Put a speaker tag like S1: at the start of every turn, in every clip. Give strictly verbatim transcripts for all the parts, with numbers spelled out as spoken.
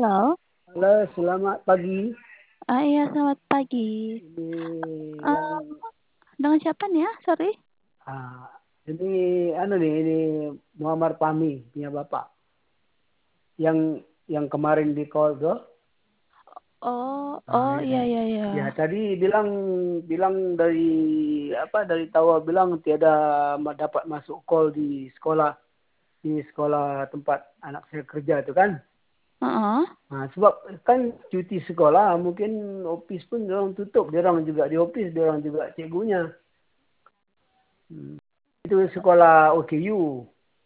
S1: Halo.
S2: Halo, selamat pagi.
S1: Ah, iya selamat pagi.
S2: Ini yang
S1: Eee, dengan siapa nih ya? Sorry.
S2: ah, ini anu nih, ini Muhammad Fahmi, punya Bapak. Yang yang kemarin di-call tuh.
S1: Oh
S2: Ah,
S1: oh,
S2: ya,
S1: iya iya iya.
S2: ya tadi bilang bilang dari apa dari Tawa bilang tiada ma dapat masuk call di sekolah di sekolah tempat anak saya kerja itu kan.
S1: Heeh.
S2: Nah, sebab kan cuti sekolah, mungkin office pun dorang tutup, dorang juga di office, dorang juga cikgunya. Hmm. Itu sekolah O K U.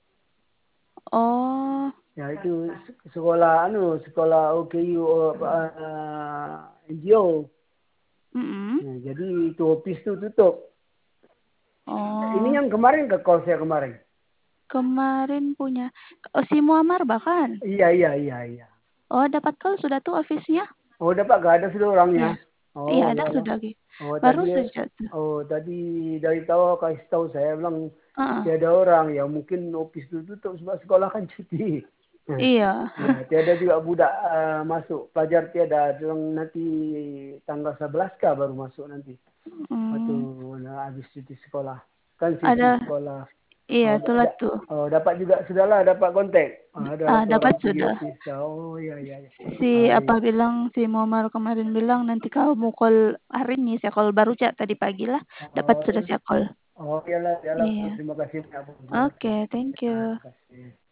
S1: Oh.
S2: Ya itu sekolah anu sekolah O K U uh, N G O.
S1: Mhm.
S2: Nah, jadi itu office itu tutup. Ini
S1: Oh.
S2: yang kemarin ke call saya kemarin.
S1: Kemarin punya oh, si Muammar bahkan?
S2: Iya iya iya iya.
S1: Oh, dapat call sudah tuh office-nya?
S2: Oh, dapat gak ada sudah orangnya?
S1: Iya. Iya,
S2: Oh,
S1: ada
S2: iyalah.
S1: sudah, Gi.
S2: Oh,
S1: Baru
S2: tadi
S1: saja tuh.
S2: oh tadi dari tahu kasih tahu saya bilang
S1: Heeh.
S2: tiada orang, ya mungkin office itu tutup sebab sekolah kan cuti.
S1: Iya.
S2: Ya, tiada juga budak uh, masuk, pelajar tiada, dorang nanti tanggal sebelas kah baru masuk nanti. Waktu
S1: Hmm.
S2: nah, habis cuti sekolah. Kan cuti
S1: Ada
S2: sekolah.
S1: iya,
S2: Oh,
S1: itulah
S2: da,
S1: tuh.
S2: oh, dapat juga sudahlah dapat kontak. Oh, ada
S1: Ah,
S2: satu
S1: dapat
S2: orang pergi
S1: sudah.
S2: office. Oh, iya iya iya.
S1: Si
S2: Ah,
S1: apa
S2: iya.
S1: bilang si Muammar kemarin bilang nanti kamu call hari ini, saya call baru Cak tadi pagi lah. Dapat
S2: Oh,
S1: sudah saya call.
S2: oh iyalah, iyalah.
S1: Iya.
S2: Terima kasih banyak.
S1: Oke, okay, thank
S2: Ah,
S1: you.
S2: terima kasih.